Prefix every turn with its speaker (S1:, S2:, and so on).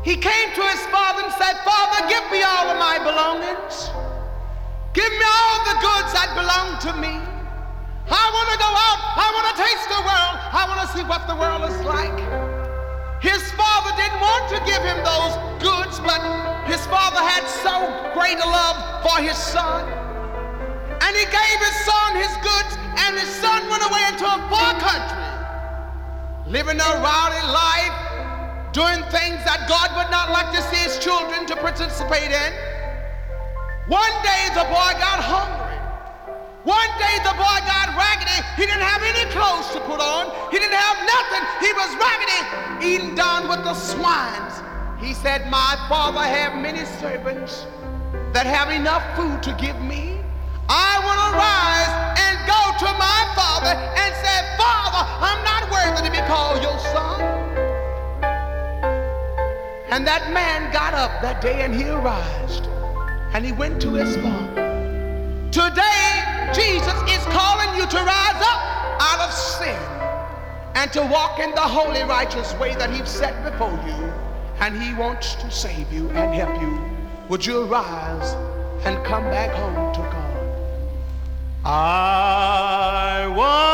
S1: He came to his father and said, Father, give me all of my belongings. Give me all the goods that belong to me. I want to go out. I want to taste the world. I want to see what the world is like. His father didn't want to give him those goods, but his father had so great a love for his son. And he gave his son his goods, and his son went away into a far country, living a rowdy life, doing things that God would not like to see his children to participate in. One day the boy got hungry. One day the boy got raggedy. He didn't have any clothes to put on. He didn't have nothing. He was raggedy, eating down with the swines. He said, my father have many servants that have enough food to give me. I want to rise and go to my father and say, Father, I'm not worthy to be called your son. And that man got up that day and he arose and he went to his father. Today, Jesus is calling you to rise up out of sin and to walk in the holy, righteous way that he's set before you. And he wants to save you and help you. Would you rise and come back home to God? I want